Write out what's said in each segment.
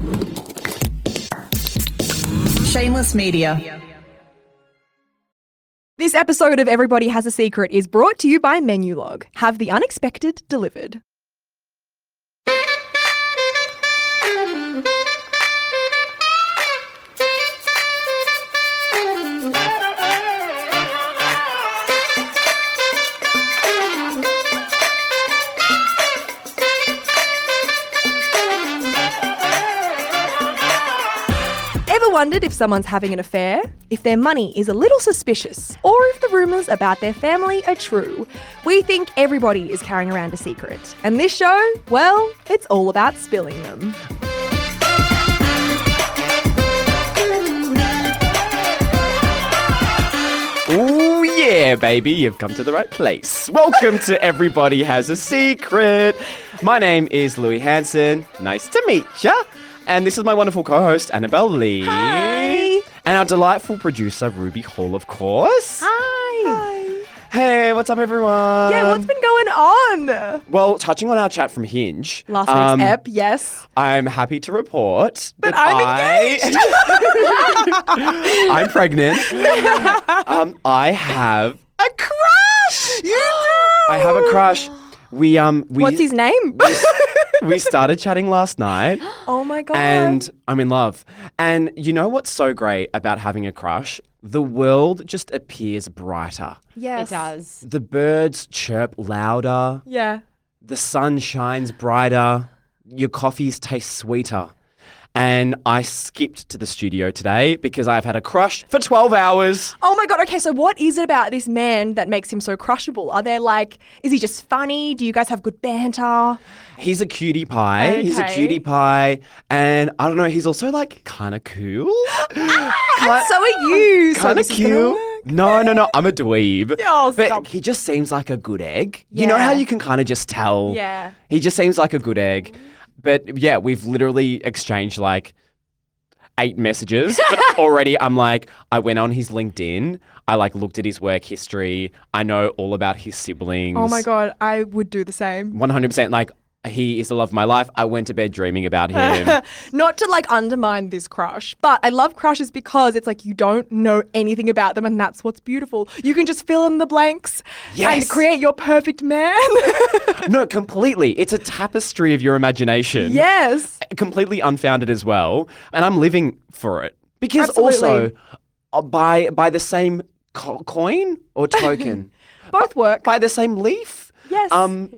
Shameless Media. This episode of Everybody Has a Secret is brought to you by Menulog. Have the unexpected delivered. Ever wondered if someone's having an affair, if their money is a little suspicious, or if the rumours about their family are true? We think everybody is carrying around a secret. And this show, well, it's all about spilling them. Ooh, yeah, baby, you've come to the right place. Welcome to Everybody Has a Secret. My name is Louis Hansen. Nice to meet ya. And this is my wonderful co-host, Annabelle Lee. Hi. And our delightful producer, Ruby Hall, of course. Hi. Hey, what's up, everyone? Yeah, what's been going on? Well, touching on our chat from Hinge. Last week's ep, yes. I'm happy to report that I'm engaged. I'm pregnant. I have a crush. You do? I have a crush. We What's his name? we started chatting last night. Oh my God. And I'm in love. And you know what's so great about having a crush? The world just appears brighter. Yes. It does. The birds chirp louder. Yeah. The sun shines brighter. Your coffees taste sweeter. And I skipped to the studio today because I've had a crush for 12 hours. Oh my God. Okay, so what is it about this man that makes him so crushable? Is he just funny? Do you guys have good banter? He's a cutie pie. He's a Okay. cutie pie. And I don't know, he's also like kind of cool. So are you. So Kind of this is gonna cute. work. No, I'm a dweeb. Oh, but stop. he just seems like a good egg. You know how Yeah. you can kind of just tell? Yeah. He just seems like a good egg. But yeah, we've literally exchanged like 8 messages. But already I'm like, I went on his LinkedIn. I like looked at his work history. I know all about his siblings. Oh my God. I would do the same. 100%. Like, he is the love of my life. I went to bed dreaming about him. Not to like undermine this crush, but I love crushes because it's like you don't know anything about them and that's what's beautiful. You can just fill in the blanks Yes. and create your perfect man. No, completely. It's a tapestry of your imagination. Yes. Completely unfounded as well. And I'm living for it. Because Absolutely. also, by the same coin or token, Both work. by the same leaf, Yes.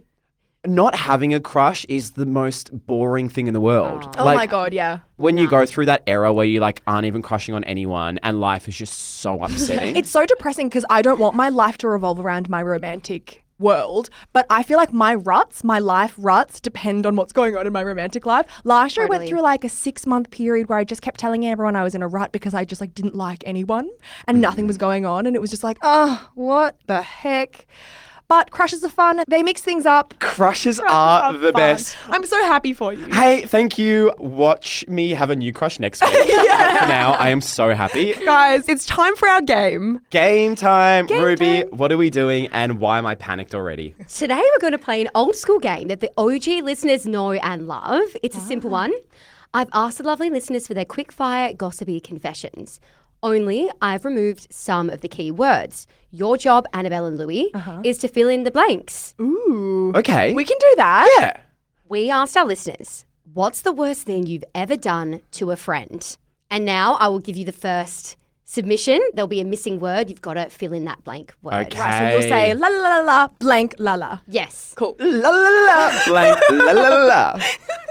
not having a crush is the most boring thing in the world. Oh my God, yeah. When you go through that era where you like aren't even crushing on anyone and life is just so upsetting. It's so depressing because I don't want my life to revolve around my romantic world, but I feel like my life ruts depend on what's going on in my romantic life. Last year I went Totally. through like a 6-month period where I just kept telling everyone I was in a rut because I just like didn't like anyone and nothing was going on and it was just like, oh, what the heck? But crushes are fun. They mix things up. Crushes are the fun. best. I'm so happy for you. Hey, thank you. Watch me have a new crush next week. For now, I am so happy. Guys, it's time for our game. Game time. Game Ruby, time. what are we doing and why am I panicked already? Today we're going to play an old school game that the OG listeners know and love. It's a simple one. I've asked the lovely listeners for their quick fire gossipy confessions. Only I've removed some of the key words. Your job, Annabelle and Louis, is to fill in the blanks. Ooh. Okay. We can do that. Yeah. We asked our listeners, what's the worst thing you've ever done to a friend? And now I will give you the first submission. There'll be a missing word. You've got to fill in that blank word. Okay. Right, so you'll say la la la la blank la la. Yes. Cool. La la la. Blank. La la la la.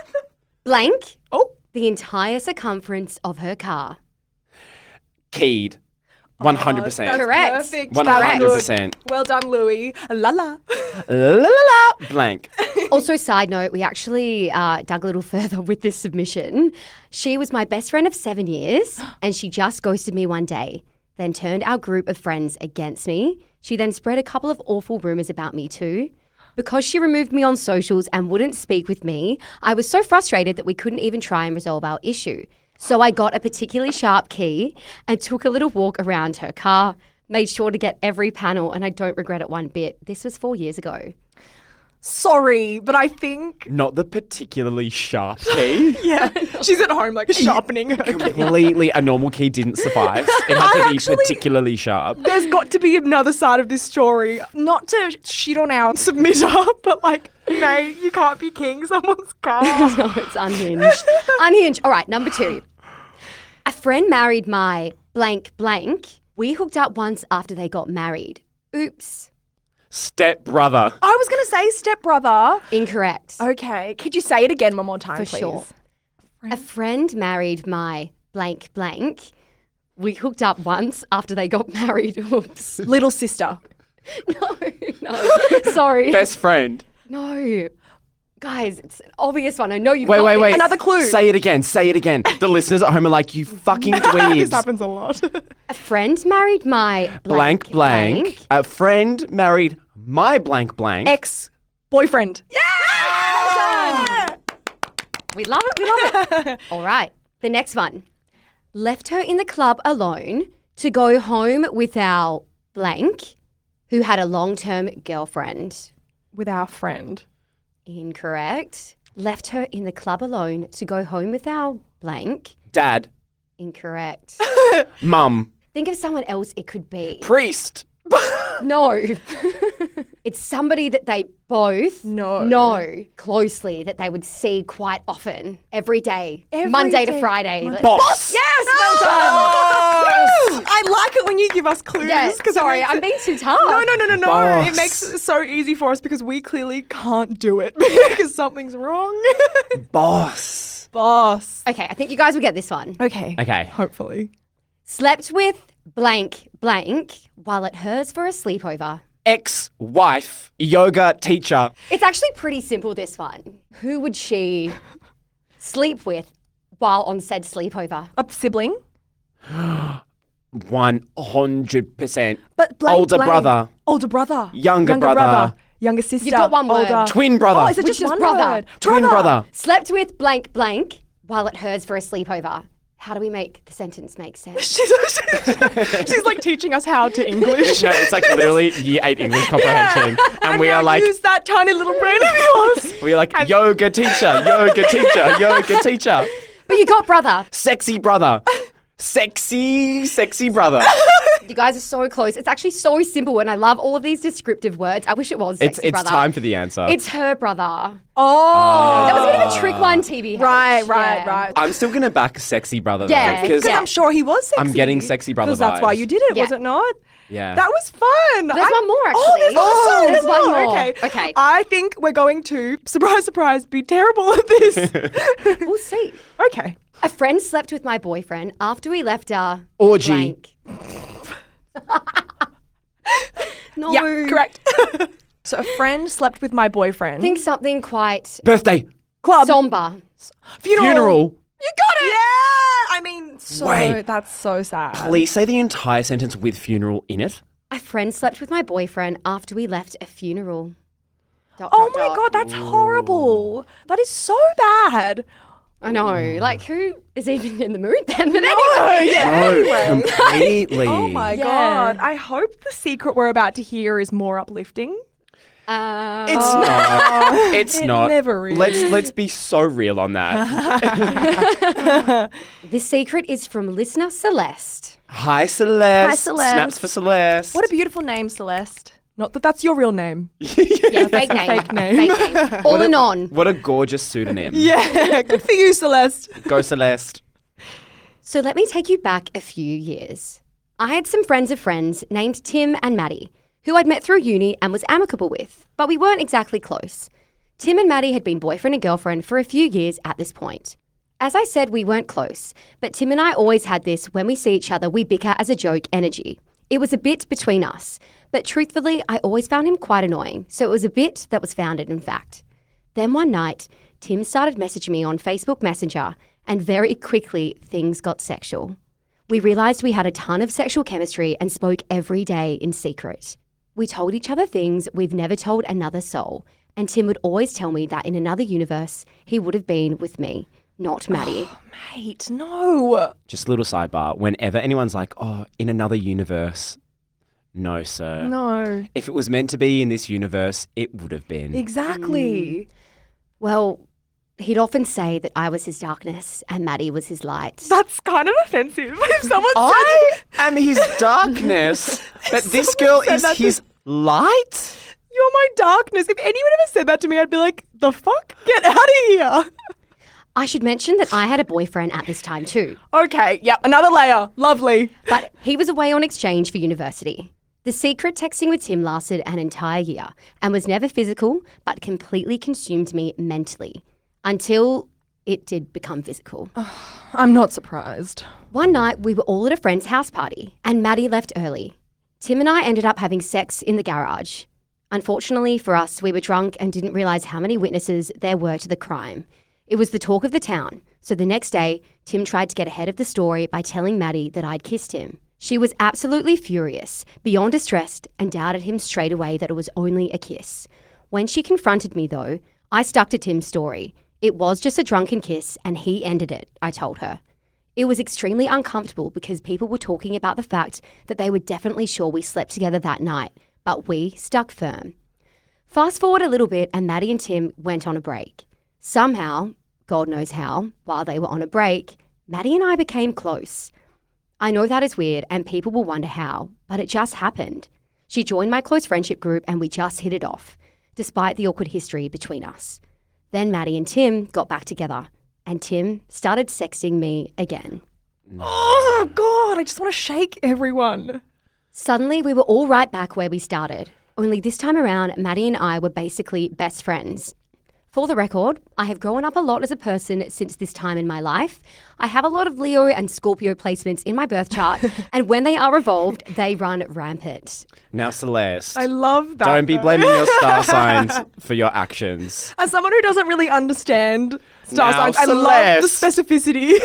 Blank, Oh. the entire circumference of her car. Keyed. 100%. That's Correct. Perfect. 100%. Well done, Louis. La la. La la la. Blank. Also, side note, we actually dug a little further with this submission. She was my best friend of 7 years, and she just ghosted me one day, then turned our group of friends against me. She then spread a couple of awful rumors about me too. Because she removed me on socials and wouldn't speak with me, I was so frustrated that we couldn't even try and resolve our issue. So I got a particularly sharp key and took a little walk around her car, made sure to get every panel, and I don't regret it one bit. This was 4 years ago. Sorry, but I think. Not the particularly sharp key. Yeah, she's at home like sharpening her. Completely, a normal key didn't suffice. It had to be particularly sharp. There's got to be another side of this story. Not to shit on our submitter, but like, mate, you can't be king someone's car. No, it's unhinged. Unhinged. All right, number 2. A friend married my blank blank. We hooked up once after they got married. Oops. Step brother. I was going to say stepbrother. Incorrect. Okay, could you say it again one more time, For please? sure. A friend married my blank blank. We hooked up once after they got married. Oops. Little sister. No. Sorry. Best friend. No. Guys, it's an obvious one. I know you've Wait, got wait, this. wait. Another clue. Say it again. Say it again. The listeners at home are like, you fucking This dweebs. happens a lot. A friend married my Blank, blank. A friend married my blank, blank. Ex-boyfriend. We love it. We love it. All right. The next one. Left her in the club alone to go home with our blank, who had a long-term girlfriend. With our friend. Incorrect. Left her in the club alone to go home with our blank. Dad. Incorrect. Mum. Think of someone else it could be. Priest. No. It's somebody that they both know closely, that they would see quite often, every day, Monday to Friday. Boss. Yes, well done. I like it when you give us clues. Yeah, 'cause it sorry, makes I'm it- being too tough. No. Boss. It makes it so easy for us because we clearly can't do it because something's wrong. Boss. Boss. Okay, I think you guys will get this one. Okay. Okay. Hopefully. Slept with blank blank while at hers for a sleepover. Ex-wife. Yoga teacher. It's actually pretty simple, this one. Who would she sleep with while on said sleepover? A sibling. 100%. But blank, Older blank. brother. Older brother. Younger brother. Younger sister. You've got one word. Older. Twin brother. Oh, is it Which just is one brother? word? Twin brother. Slept with blank blank while at hers for a sleepover. How do we make the sentence make sense? She's like teaching us how to English. No, it's like literally year 8 English comprehension. And we now are like, use that tiny little brain of yours. we're like, yoga teacher, yoga teacher, yoga teacher. But you got brother. Sexy brother. Sexy brother. You guys are so close. It's actually so simple, and I love all of these descriptive words. I wish it was It's sexy brother. time for the answer. It's her brother. Oh. That was a bit of a trick one, TBH. Right. I'm still going to back sexy brother though. Yeah, Because Because I'm sure he was sexy. I'm getting sexy brother Because that's why vibes. you did it, Yeah. was it not? Yeah. That was fun. There's one more, Oh, there's actually. also There's one more. Okay. Okay. I think we're going to, surprise, surprise, be terrible at this. We'll see. Okay. A friend slept with my boyfriend after we left our Orgy. blank. No. Yeah, correct. So a friend slept with my boyfriend. Think something quite Birthday. Club. somber. Funeral. You got it. Yeah. I mean, Wait. that's so sad. Please say the entire sentence with funeral in it. A friend slept with my boyfriend after we left a funeral. Oh my God, that's horrible. That is so bad. I know. Like, who is even in the mood then? But anyway. No, completely. Oh my Yeah. God. I hope the secret we're about to hear is more uplifting. It's not. It's It not. never is. Let's be so real on that. This secret is from listener Celeste. Hi Celeste. Hi, Celeste. Snaps for Celeste. What a beautiful name, Celeste. Not that that's your real name. Yeah, fake name. fake name. Fake name. All in on. What a gorgeous pseudonym. Yeah, good for you, Celeste. Go Celeste. So let me take you back a few years. I had some friends of friends named Tim and Maddie, who I'd met through uni and was amicable with, but we weren't exactly close. Tim and Maddie had been boyfriend and girlfriend for a few years at this point. As I said, we weren't close, but Tim and I always had this when we see each other, we bicker as a joke energy. It was a bit between us, but truthfully, I always found him quite annoying, so it was a bit that was founded in fact. Then one night, Tim started messaging me on Facebook Messenger, and very quickly things got sexual. We realised we had a ton of sexual chemistry and spoke every day in secret. We told each other things we've never told another soul, and Tim would always tell me that in another universe, he would have been with me, not Maddie. Mate, no. Just a little sidebar. Whenever anyone's like, oh, in another universe, No, sir. No. If it was meant to be in this universe, it would have been. Exactly. Well, he'd often say that I was his darkness and Maddie was his light. That's kind of offensive. If someone I am his darkness, but this girl said is that to- his light? you're my darkness. If anyone ever said that to me, I'd be like, the fuck? Get out of here. I should mention that I had a boyfriend at this time too, Okay, yep, another layer. Lovely. but he was away on exchange for university. The secret texting with Tim lasted an entire year and was never physical, but completely consumed me mentally until it did become physical. I'm not surprised. One night, we were all at a friend's house party, and Maddie left early. Tim and I ended up having sex in the garage. Unfortunately for us, we were drunk and didn't realise how many witnesses there were to the crime. It was the talk of the town, so the next day, Tim tried to get ahead of the story by telling Maddie that I'd kissed him. She was absolutely furious, beyond distressed, and doubted him straight away that it was only a kiss. When she confronted me, though, I stuck to Tim's story. It was just a drunken kiss, and he ended it, I told her. It was extremely uncomfortable because people were talking about the fact that they were definitely sure we slept together that night, but we stuck firm. Fast forward a little bit, and Maddie and Tim went on a break. Somehow, God knows how, while they were on a break, Maddie and I became close. I know that is weird, and people will wonder how, but it just happened. She joined my close friendship group, and we just hit it off, despite the awkward history between us. Then Maddie and Tim got back together, and Tim started sexting me again. Oh, God, I just want to shake everyone. Suddenly, we were all right back where we started. Only this time around, Maddie and I were basically best friends. For the record, I have grown up a lot as a person since this time in my life. I have a lot of Leo and Scorpio placements in my birth chart, and when they are revolved, they run rampant. Now, Celeste, I love that. don't be though. blaming your star signs for your actions. As someone who doesn't really understand star Now, signs, I love the Celeste. specificity.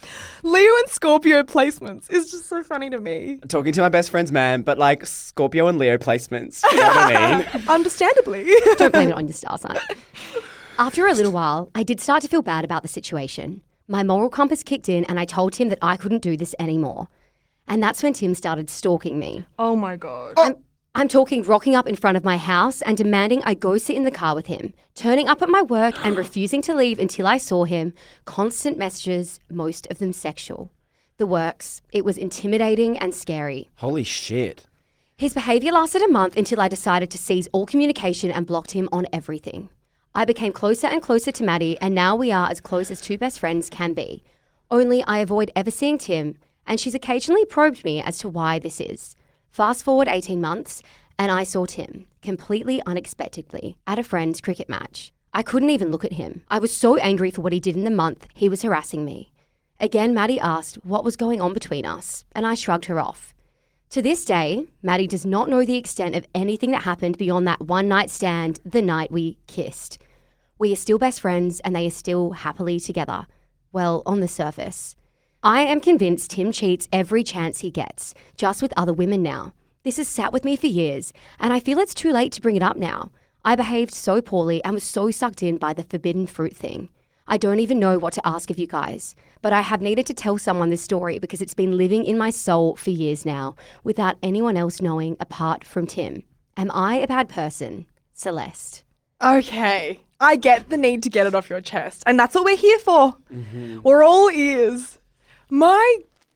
Leo and Scorpio placements is just so funny to me. Talking to my best friend's man, but like Scorpio and Leo placements. You know what I mean? Understandably. Don't blame it on your star sign. After a little while, I did start to feel bad about the situation. My moral compass kicked in and I told Tim that I couldn't do this anymore. And that's when Tim started stalking me. Oh my God. I'm talking rocking up in front of my house and demanding I go sit in the car with him, turning up at my work and refusing to leave until I saw him, constant messages, most of them sexual. The works. It was intimidating and scary. Holy shit. His behaviour lasted a month until I decided to seize all communication and blocked him on everything. I became closer and closer to Maddie, and now we are as close as two best friends can be. Only I avoid ever seeing Tim, and she's occasionally probed me as to why this is. Fast forward 18 months, and I saw Tim, completely unexpectedly, at a friend's cricket match. I couldn't even look at him. I was so angry for what he did in the month he was harassing me. Again, Maddie asked what was going on between us, and I shrugged her off. To this day, Maddie does not know the extent of anything that happened beyond that one night stand the night we kissed. We are still best friends and they are still happily together. Well, on the surface. I am convinced Tim cheats every chance he gets, just with other women now. This has sat with me for years, and I feel it's too late to bring it up now. I behaved so poorly and was so sucked in by the forbidden fruit thing. I don't even know what to ask of you guys, but I have needed to tell someone this story because it's been living in my soul for years now, without anyone else knowing apart from Tim. Am I a bad person? Celeste. Okay. I get the need to get it off your chest, and that's what we're here for. We're all ears. My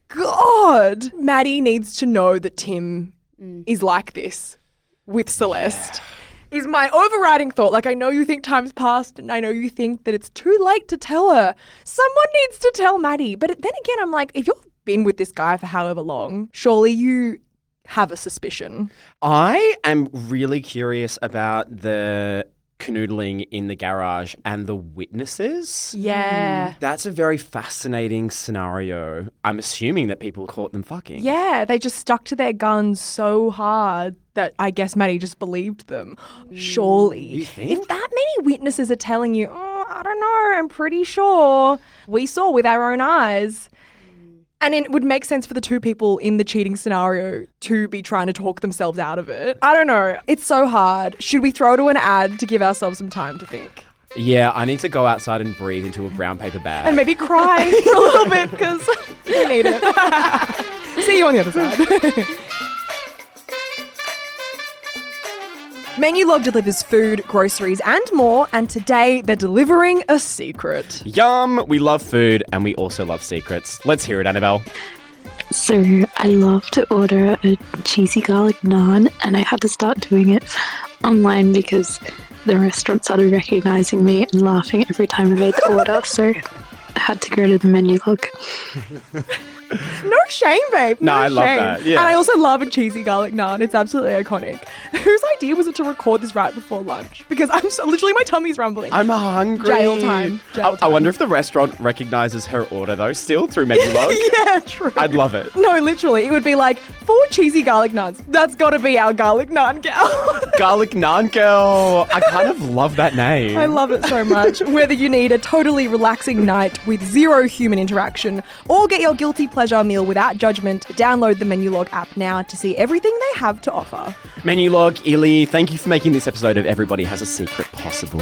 God. Maddie needs to know that Tim is like this with Celeste. Is my overriding thought. Like, I know you think time's passed, and I know you think that it's too late to tell her. Someone needs to tell Maddie. But then again, I'm like, if you've been with this guy for however long, surely you have a suspicion. I am really curious about the canoodling in the garage and the witnesses. Yeah. That's a very fascinating scenario. I'm assuming that people caught them fucking. Yeah, they just stuck to their guns so hard that I guess Maddie just believed them. Surely. You think? If that many witnesses are telling you, oh, I don't know, I'm pretty sure we saw with our own eyes. And it would make sense for the two people in the cheating scenario to be trying to talk themselves out of it. I don't know. It's so hard. Should we throw to an ad to give ourselves some time to think? Yeah, I need to go outside and breathe into a brown paper bag. And maybe cry for a little bit because we need it. See you on the other side. Menulog delivers food, groceries, and more, and today they're delivering a secret. Yum! We love food and we also love secrets. Let's hear it, Annabelle. So I love to order a cheesy garlic naan, and I had to start doing it online because the restaurant started recognizing me and laughing every time I made the order. So I had to go to the menu log. No shame, babe. No, I love shame. that, yeah. And I also love a cheesy garlic naan. It's absolutely iconic. Whose idea was it to record this right before lunch? Because literally my tummy's rumbling. I'm hungry. Jail time. I wonder if the restaurant recognizes her order though, still through Menulog. Yeah, true. I'd love it. No, literally, it would be like 4 cheesy garlic naans. That's got to be our garlic naan gal. Garlic naan girl. I kind of love that name. I love it so much. Whether you need a totally relaxing night with zero human interaction or get your guilty pleasure meal without judgment, download the Menulog app now to see everything they have to offer. Menulog, Illy, thank you for making this episode of Everybody Has a Secret possible.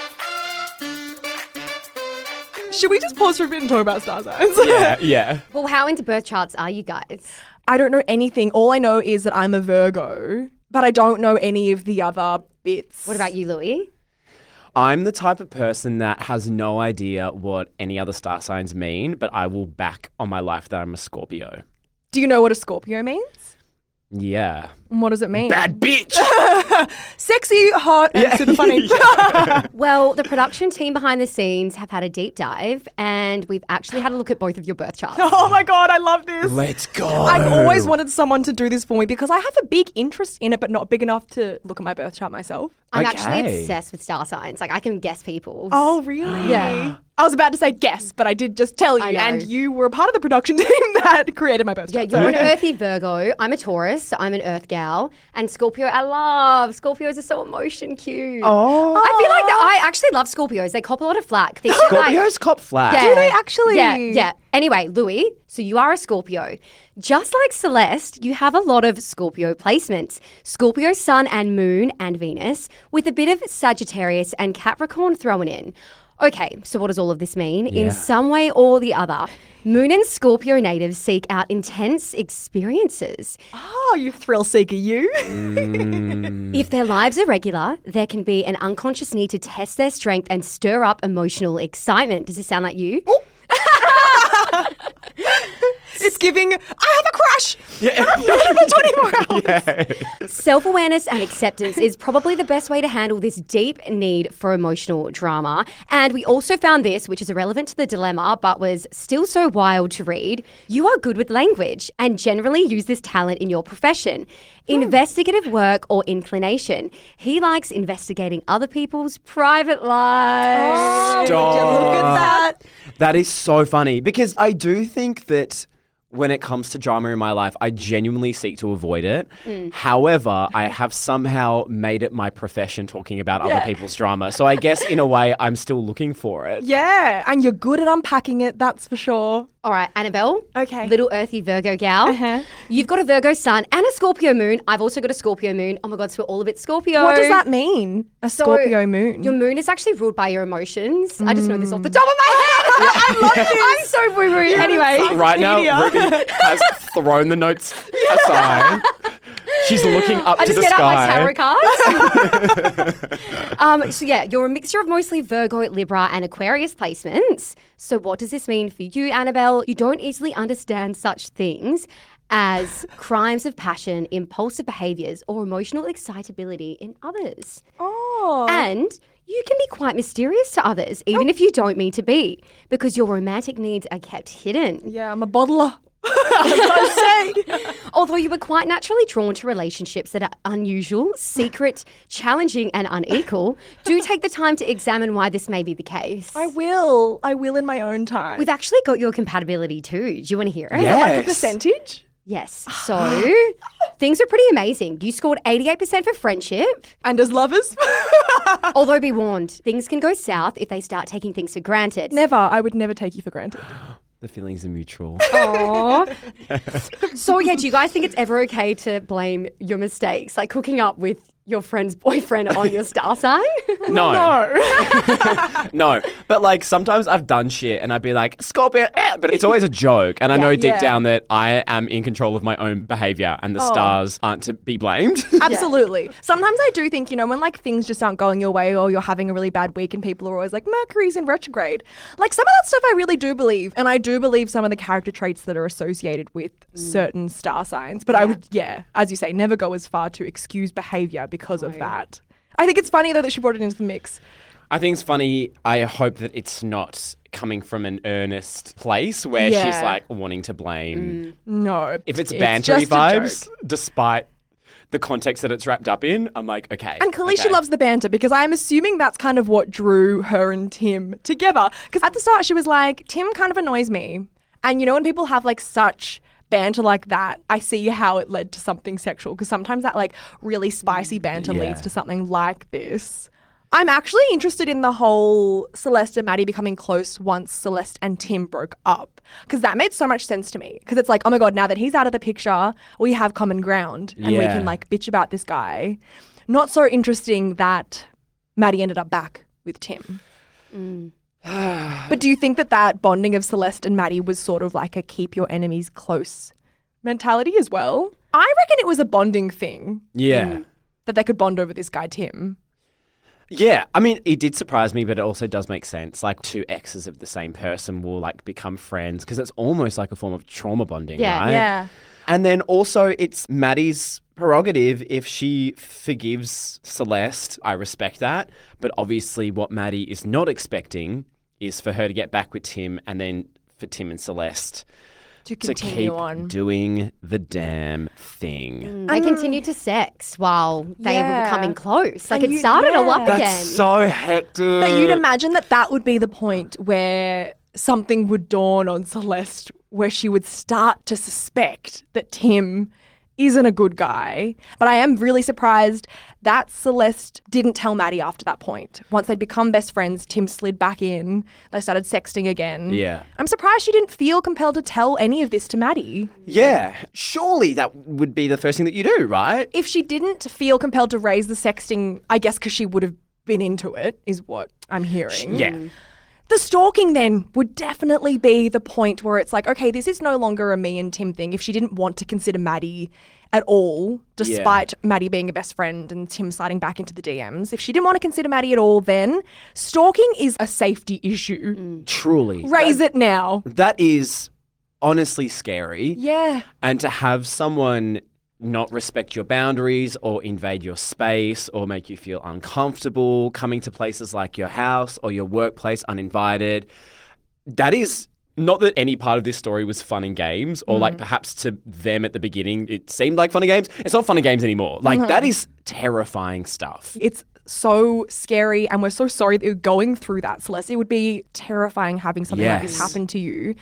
Should we just pause for a bit and talk about star signs? Yeah. Well, how into birth charts are you guys? I don't know anything. All I know is that I'm a Virgo, but I don't know any of the other bits. What about you, Louis? I'm the type of person that has no idea what any other star signs mean, but I will back on my life that I'm a Scorpio. Do you know what a Scorpio means? Yeah. And what does it mean? Bad bitch! Sexy, hot, and super funny. Well, the production team behind the scenes have had a deep dive and we've actually had a look at both of your birth charts. Oh my God, I love this. Let's go. I've always wanted someone to do this for me because I have a big interest in it, but not big enough to look at my birth chart myself. I'm actually Okay. obsessed with star signs. Like, I can guess people's. Oh, really? Yeah. I was about to say guess, but I did just tell I you, know. and you were a part of the production team that created my birth Yeah, chart. you're an earthy Virgo. I'm a Taurus, so I'm an earth gal. And Scorpio, I love. Scorpios are so emotion cute. Oh. I feel like I actually love Scorpios. They cop a lot of flack. They should, like- Scorpios cop flat. Yeah. Do they actually? Yeah. Anyway, Louis, so you are a Scorpio. Just like Celeste, you have a lot of Scorpio placements. Scorpio Sun and Moon and Venus, with a bit of Sagittarius and Capricorn thrown in. Okay, so what does all of this mean? Yeah. In some way or the other, Moon and Scorpio natives seek out intense experiences. Oh, you thrill seeker, you. If their lives are regular, there can be an unconscious need to test their strength and stir up emotional excitement. Does this sound like you? It's giving, I have a crush. Yeah. 24 hours. Yeah. Self-awareness and acceptance is probably the best way to handle this deep need for emotional drama. And we also found this, which is irrelevant to the dilemma, but was still so wild to read. You are good with language and generally use this talent in your profession. Investigative work or inclination. He likes investigating other people's private lives. Oh, would you look at that? That is so funny because I do think that when it comes to drama in my life, I genuinely seek to avoid it. However, I have somehow made it my profession talking about other people's drama. So I guess in a way, I'm still looking for it. Yeah, and you're good at unpacking it, that's for sure. All right, Annabelle. Okay. Little earthy Virgo gal. Uh-huh. You've got a Virgo sun and a Scorpio moon. I've also got a Scorpio moon. Oh my God, so we're all a bit Scorpio. What does that mean? A So, Scorpio moon. Your moon is actually ruled by your emotions. I just know this off the top of my head. I love this. I'm so woo-woo. Anyway. Right now, Ruby has thrown the notes aside. She's looking up I to just the get sky. out my tarot cards. So yeah, you're a mixture of mostly Virgo, Libra, and Aquarius placements. So what does this mean for you, Annabelle? You don't easily understand such things as crimes of passion, impulsive behaviors, or emotional excitability in others. Oh. And you can be quite mysterious to others, even if you don't mean to be, because your romantic needs are kept hidden. Yeah, I'm a bottler. I was gonna say. Although you were quite naturally drawn to relationships that are unusual, secret, challenging, and unequal, do take the time to examine why this may be the case. I will. I will in my own time. We've actually got your compatibility too. Do you want to hear it? Yeah. like a Yes. percentage. Yes. So things are pretty amazing. You scored 88% for friendship. And as lovers? Although be warned, things can go south if they start taking things for granted. Never. I would never take you for granted. The feelings are mutual. Aww. So yeah, do you guys think it's ever okay to blame your mistakes, like hooking up with your friend's boyfriend on your star sign? No. No. No. But like sometimes I've done shit and I'd be like, Scorpio, but it's always a joke. And I know deep Yeah. down that I am in control of my own behavior and the stars aren't to be blamed. Absolutely. Sometimes I do think, when like things just aren't going your way or you're having a really bad week and people are always like, Mercury's in retrograde. Like some of that stuff I really do believe. And I do believe some of the character traits that are associated with certain star signs. But I would, as you say, never go as far to excuse behavior because of that. I think it's funny though that she brought it into the mix. I think it's funny. I hope that it's not coming from an earnest place where she's Yeah. like wanting to blame. No. If it's just bantery a vibes, joke. despite the context that it's wrapped up in, I'm like, okay. And Kalisha okay. loves the banter because I'm assuming that's kind of what drew her and Tim together. Because at the start she was like, Tim kind of annoys me. And when people have like such banter like that, I see how it led to something sexual. Because sometimes that like really spicy banter leads to something like this. I'm actually interested in the whole Celeste and Maddie becoming close once Celeste and Tim broke up. Because that made so much sense to me. Because it's like, oh my God, now that he's out of the picture, we have common ground. And we Yeah. can like bitch about this guy. Not so interesting that Maddie ended up back with Tim. But do you think that bonding of Celeste and Maddie was sort of like a keep your enemies close mentality as well? I reckon it was a bonding thing Yeah. that they could bond over this guy, Tim. Yeah, I mean, it did surprise me, but it also does make sense. Like two exes of the same person will like become friends because it's almost like a form of trauma bonding, Yeah. right? Yeah. And then also it's Maddie's prerogative if she forgives Celeste. I respect that. But obviously what Maddie is not expecting is for her to get back with Tim and then for Tim and Celeste To to continue keep on. doing the damn thing. They continued to sex while they were Yeah. becoming close. Like And it started all up yeah. again. so hectic. But you'd imagine that would be the point where something would dawn on Celeste where she would start to suspect that Tim isn't a good guy. But I am really surprised that Celeste didn't tell Maddie after that point. Once they'd become best friends, Tim slid back in. They started sexting again. Yeah. I'm surprised she didn't feel compelled to tell any of this to Maddie. Yeah, surely that would be the first thing that you do, right? If she didn't feel compelled to raise the sexting, I guess because she would have been into it, is what I'm hearing. Yeah. The stalking then would definitely be the point where it's like, okay, this is no longer a me and Tim thing. If she didn't want to consider Maddie at all, despite Maddie being a best friend and Tim sliding back into the DMs, if she didn't want to consider Maddie at all, then stalking is a safety issue. Truly. Raise it now. That is honestly scary. Yeah. And to have someone not respect your boundaries or invade your space or make you feel uncomfortable coming to places like your house or your workplace uninvited, that is not that any part of this story was fun and games or like perhaps to them at the beginning it seemed like fun and games. It's not fun and games anymore. Like that is terrifying stuff. It's so scary and we're so sorry that you're going through that, Celeste. It would be terrifying having something like this Yes. happen to you.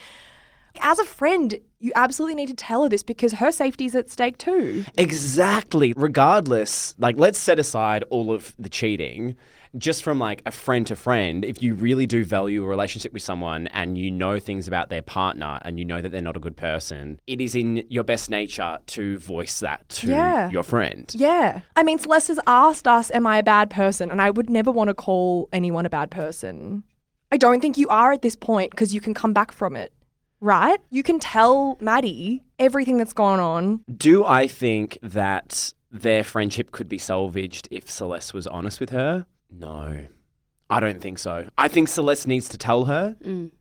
As a friend, you absolutely need to tell her this because her safety is at stake too. Exactly. Regardless, like let's set aside all of the cheating. Just from like a friend to friend, if you really do value a relationship with someone and you know things about their partner and you know that they're not a good person, it is in your best nature to voice that to Yeah. your friend. Yeah. I mean, Celeste has asked us, am I a bad person? And I would never want to call anyone a bad person. I don't think you are at this point because you can come back from it, right? You can tell Maddie everything that's gone on. Do I think that their friendship could be salvaged if Celeste was honest with her? No, I don't think so. I think Celeste needs to tell her,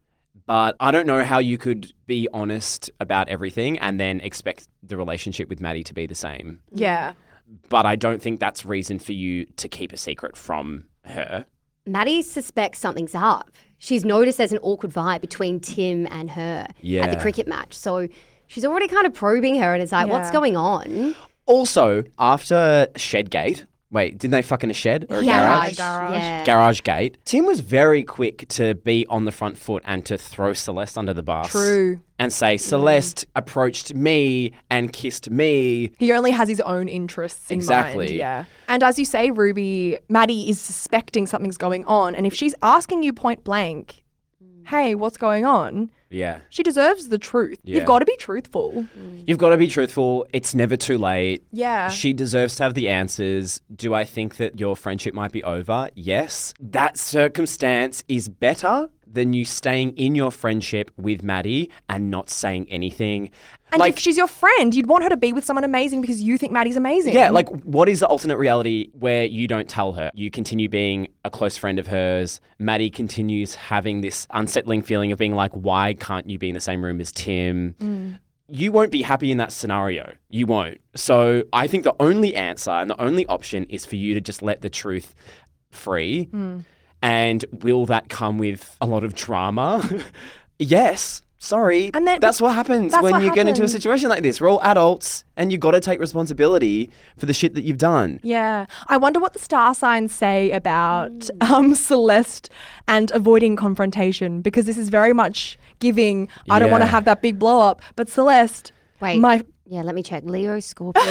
but I don't know how you could be honest about everything and then expect the relationship with Maddie to be the same. Yeah. But I don't think that's reason for you to keep a secret from her. Maddie suspects something's up. She's noticed there's an awkward vibe between Tim and her at Yeah. the cricket match. So she's already kind of probing her and is like, what's Yeah. going on? Also, after Shedgate, wait, didn't they fuck in a shed or a garage? Yeah. Garage gate. Tim was very quick to be on the front foot and to throw Celeste under the bus. True. And say, Celeste approached me and kissed me. He only has his own interests in mind. Exactly. Yeah. And as you say, Ruby, Maddie is suspecting something's going on. And if she's asking you point blank, hey, what's going on? Yeah. She deserves the truth. Yeah. You've got to be truthful. You've got to be truthful. It's never too late. Yeah. She deserves to have the answers. Do I think that your friendship might be over? Yes. That circumstance is better than you staying in your friendship with Maddie and not saying anything. And if she's your friend, you'd want her to be with someone amazing because you think Maddie's amazing. Yeah, like what is the alternate reality where you don't tell her? You continue being a close friend of hers. Maddie continues having this unsettling feeling of being like, why can't you be in the same room as Tim? You won't be happy in that scenario. You won't. So I think the only answer and the only option is for you to just let the truth free. And will that come with a lot of drama? Yes. Sorry. And then- that's what happens that's when what you get into a happens. situation like this. We're all adults and you've got to take responsibility for the shit that you've done. Yeah. I wonder what the star signs say about Celeste and avoiding confrontation, because this is very much giving, I don't want to Yeah. have that big blow up. But Celeste, Wait. my Yeah, let me check. Leo, Scorpio.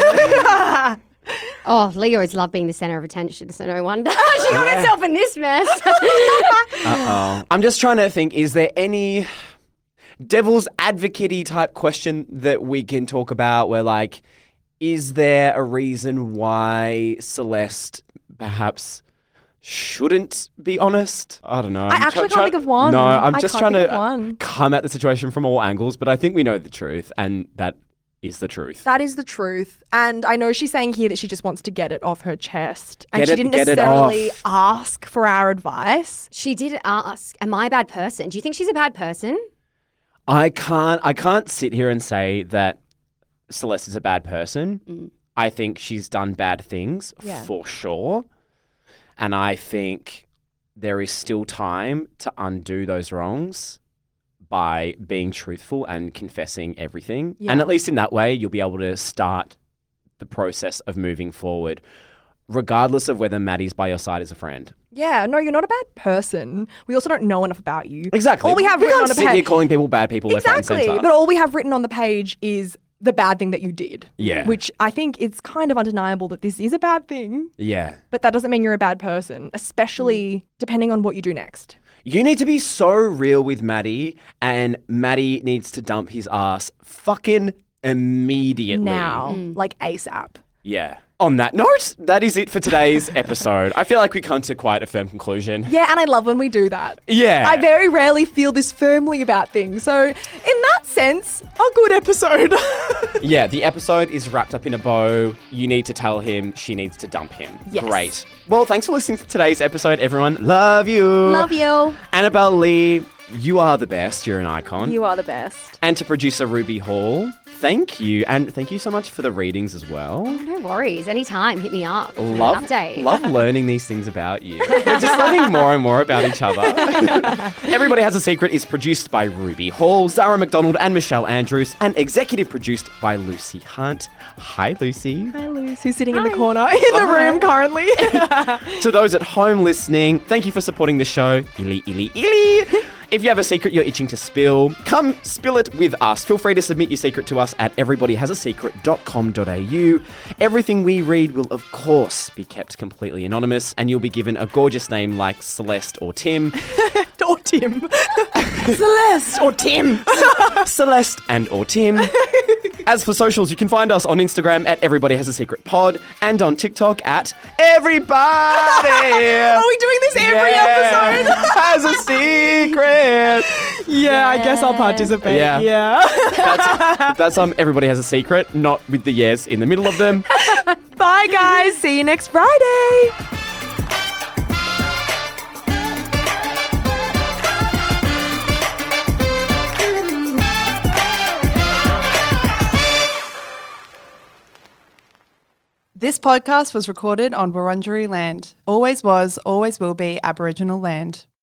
Oh, Leos love being the center of attention, so no wonder she got herself in this mess. Uh-oh. I'm just trying to think, is there any devil's advocate-y type question that we can talk about where, like, is there a reason why Celeste perhaps shouldn't be honest? I don't know. I actually can't think of one. No, I'm I just can't trying think to of one. come at the situation from all angles, but I think we know the truth, and that is the truth. That is the truth. And I know she's saying here that she just wants to get it off her chest. And Get she it- didn't get it necessarily off. ask for our advice. She did ask, am I a bad person? Do you think she's a bad person? I can't sit here and say that Celeste is a bad person. I think she's done bad things Yeah. for sure. And I think there is still time to undo those wrongs by being truthful and confessing everything. Yeah. And at least in that way, you'll be able to start the process of moving forward, regardless of whether Maddie's by your side as a friend. Yeah, no, you're not a bad person. We also don't know enough about you. Exactly. All we have We written can't on a sit here page. calling people bad people left, right, and Exactly. centre. But all we have written on the page is the bad thing that you did. Yeah. Which I think it's kind of undeniable that this is a bad thing, Yeah. but that doesn't mean you're a bad person, especially depending on what you do next. You need to be so real with Maddie, and Maddie needs to dump his ass fucking immediately. Now, like ASAP. Yeah. On that note, that is it for today's episode. I feel like we come to quite a firm conclusion. Yeah, and I love when we do that. Yeah. I very rarely feel this firmly about things. So, in that sense, a good episode. Yeah, the episode is wrapped up in a bow. You need to tell him, she needs to dump him. Yes. Great. Well, thanks for listening to today's episode, everyone. Love you. Love you. Annabelle Lee, you are the best. You're an icon. You are the best. And to producer Ruby Hall, thank you. And thank you so much for the readings as well. No worries. Anytime, hit me up. for an Love update. love learning these things about you. We're just learning more and more about each other. Everybody Has a Secret is produced by Ruby Hall, Zara McDonald, and Michelle Andrews, and executive produced by Lucy Hunt. Hi, Lucy. Hi, Luce, who's sitting in the corner in the room currently. To those at home listening, thank you for supporting the show. Illy, illy, illy. If you have a secret you're itching to spill, come spill it with us. Feel free to submit your secret to us at everybodyhasasecret.com.au. Everything we read will, of course, be kept completely anonymous, and you'll be given a gorgeous name like Celeste or Tim. Or Tim. Celeste or Tim. Celeste and or Tim. As for socials, you can find us on Instagram at Everybody Has a Secret Pod and on TikTok at Everybody Are we doing this every episode? Has a Secret. Yeah, I guess I'll participate. Yeah. That's Everybody Has a Secret, not with the yes in the middle of them. Bye, guys. See you next Friday. This podcast was recorded on Wurundjeri land. Always was, always will be Aboriginal land.